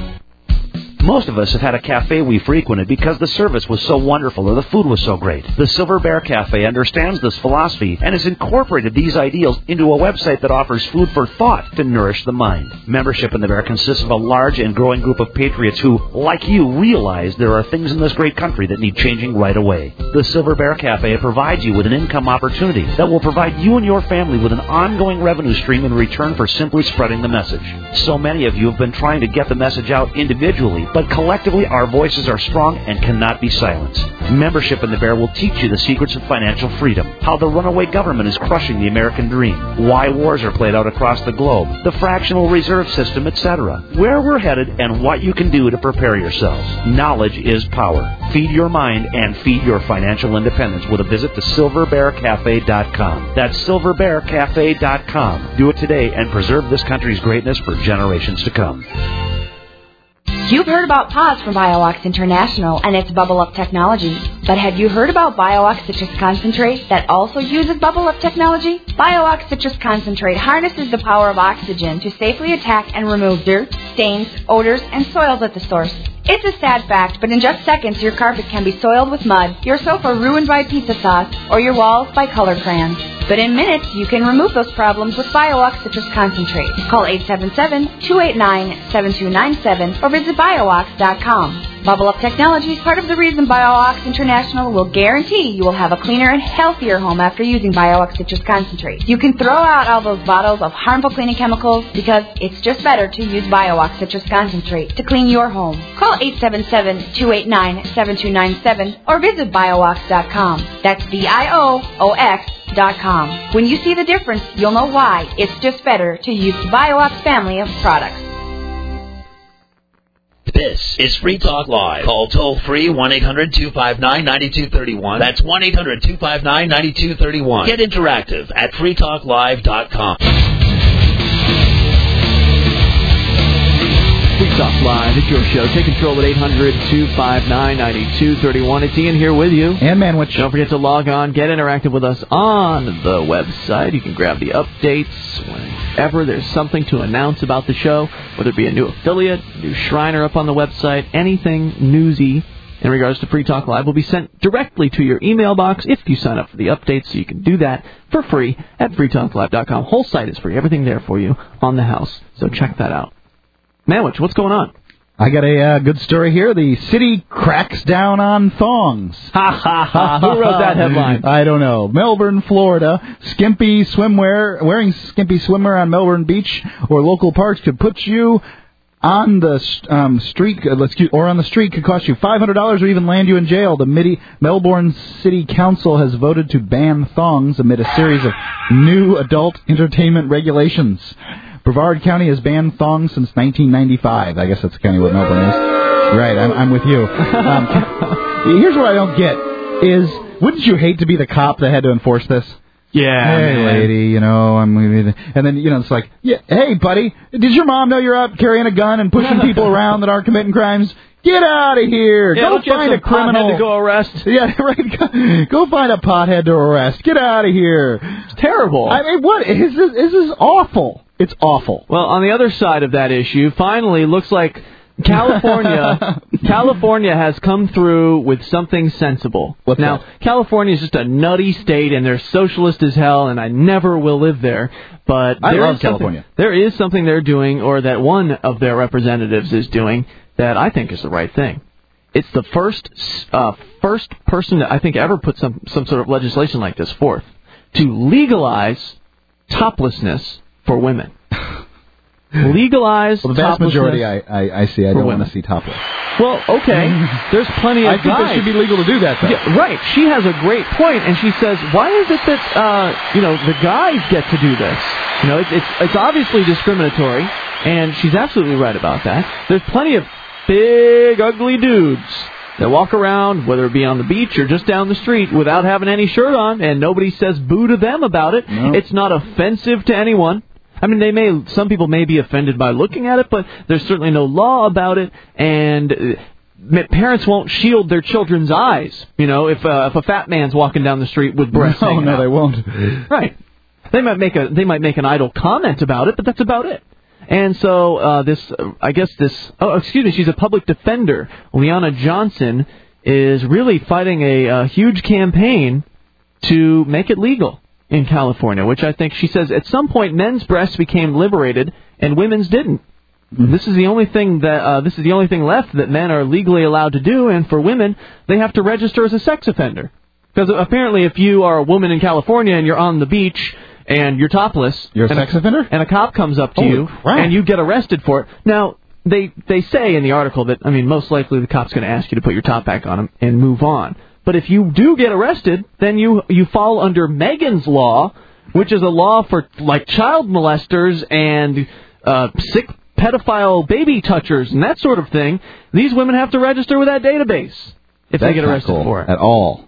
Most of us have had a cafe we frequented because the service was so wonderful or the food was so great. The Silver Bear Cafe understands this philosophy and has incorporated these ideals into a website that offers food for thought to nourish the mind. Membership in the Bear consists of a large and growing group of patriots who, like you, realize there are things in this great country that need changing right away. The Silver Bear Cafe provides you with an income opportunity that will provide you and your family with an ongoing revenue stream in return for simply spreading the message. So many of you have been trying to get the message out individually, but collectively our voices are strong and cannot be silenced. Membership in the Bear will teach you the secrets of financial freedom, how the runaway government is crushing the American dream, why wars are played out across the globe, the fractional reserve system, et cetera, where we're headed, and what you can do to prepare yourselves. Knowledge is power. Feed your mind and feed your financial independence with a visit to silver bear cafe dot com. That's silver bear cafe dot com. Do it today and preserve this country's greatness for generations to come. You've heard about P A W S from BioOx International and its Bubble Up technology. But have you heard about BioOx Citrus Concentrate that also uses Bubble Up technology? BioOx Citrus Concentrate harnesses the power of oxygen to safely attack and remove dirt, stains, odors, and soils at the source. It's a sad fact, but in just seconds your carpet can be soiled with mud, your sofa ruined by pizza sauce, or your walls by color crayons. But in minutes, you can remove those problems with BioOx Citrus Concentrate. Call eight seven seven, two eight nine, seven two nine seven or visit bio ox dot com. Bubble Up Technology is part of the reason BioOx International will guarantee you will have a cleaner and healthier home after using BioOx Citrus Concentrate. You can throw out all those bottles of harmful cleaning chemicals because it's just better to use BioOx Citrus Concentrate to clean your home. Call eight seven seven, two eight nine, seven two nine seven or visit bio ox dot com. That's B I O O X dot com. When you see the difference, you'll know why it's just better to use the BioOx family of products. This is Free Talk Live. Call toll-free one eight hundred two five nine nine two three one. That's one eight hundred two five nine nine two three one. Get interactive at free talk live dot com. Free Talk Live, it's your show. Take control at eight hundred two five nine nine two three one. It's Ian here with you. And Manwich. Don't forget to log on, get interactive with us on the website. You can grab the updates whenever there's something to announce about the show, whether it be a new affiliate, a new Shriner up on the website, anything newsy in regards to Free Talk Live will be sent directly to your email box if you sign up for the updates, so you can do that for free at free talk live dot com. Whole site is free. Everything there for you on the house, so check that out. Manwich, what's going on? I got a uh, good story here. The city cracks down on thongs. Ha ha ha. Who wrote that headline? I don't know. Melbourne, Florida. Skimpy swimwear, wearing skimpy swimwear on Melbourne Beach or local parks could put you on the um, street, uh, excuse, or on the street could cost you five hundred dollars or even land you in jail. The Midi- Melbourne City Council has voted to ban thongs amid a series of new adult entertainment regulations. Brevard County has banned thongs since nineteen ninety-five. I guess that's kind of what Melbourne is. Right, I'm, I'm with you. Um, here's what I don't get is, wouldn't you hate to be the cop that had to enforce this? Yeah, Hey, man. lady, you know, I'm... And then, you know, it's like, yeah, hey, buddy, did your mom know you're out carrying a gun and pushing people around that aren't committing crimes? Get out of here. Yeah, go don't you have find a some pothead criminal. to go arrest. Yeah, right. Go, go find a pothead to arrest. Get out of here. It's terrible. I mean, what? Is this, this is awful. It's awful. Well, on the other side of that issue, finally, looks like California California has come through with something sensible. What's now, that? California is just a nutty state, and they're socialist as hell, and I never will live there. But I there love is something- California. There is something they're doing, or that one of their representatives is doing, that I think is the right thing. It's the first uh, first person that I think ever put some some sort of legislation like this forth to legalize toplessness for women. Legalize Well, the vast toplessness majority I, I, I see, I for don't women. want to see topless. Well, okay, there's plenty of I think guys. it should be legal to do that, though. Yeah, right. She has a great point, and she says, "Why is it that uh, you know the guys get to do this? You know, it's it's it's obviously discriminatory." And she's absolutely right about that. There's plenty of big, ugly dudes that walk around, whether it be on the beach or just down the street, without having any shirt on, and nobody says boo to them about it. No. It's not offensive to anyone. I mean, they may, some people may be offended by looking at it, but there's certainly no law about it, and uh, parents won't shield their children's eyes. You know, if uh, if a fat man's walking down the street with breasts No, hanging no, out. they won't. Right. They might make a they might make an idle comment about it, but that's about it. And so uh, this, uh, I guess this, oh, excuse me, she's a public defender. Liana Johnson is really fighting a, a huge campaign to make it legal in California, which I think she says at some point men's breasts became liberated and women's didn't. Mm-hmm. This is the only thing that uh, this is the only thing left that men are legally allowed to do, and for women they have to register as a sex offender. Because apparently, if you are a woman in California and you're on the beach and you're topless, You're a and sex offender? and a cop comes up to Holy you crap. and you get arrested for it. Now, they they say in the article that, I mean, most likely the cop's going to ask you to put your top back on and move on. But if you do get arrested, then you you fall under Megan's Law, which is a law for, like, child molesters and uh, sick pedophile baby touchers and that sort of thing. These women have to register with that database if That's they get not arrested cool for it. at all.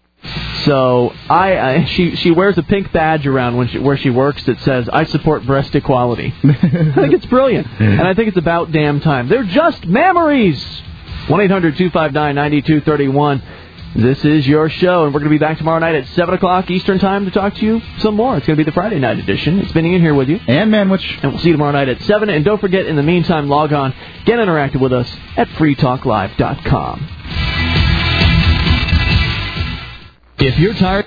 So I, I she she wears a pink badge around when she, where she works that says "I support breast equality." I think it's brilliant, and I think it's about damn time. They're just memories. one eight hundred two five nine nine two three one. This is your show, and we're going to be back tomorrow night at seven o'clock Eastern Time to talk to you some more. It's going to be the Friday night edition. It's Spinning in here with you. And Manwich. And we'll see you tomorrow night at seven. And don't forget, in the meantime, log on, get interactive with us at free talk live dot com. If you're tired...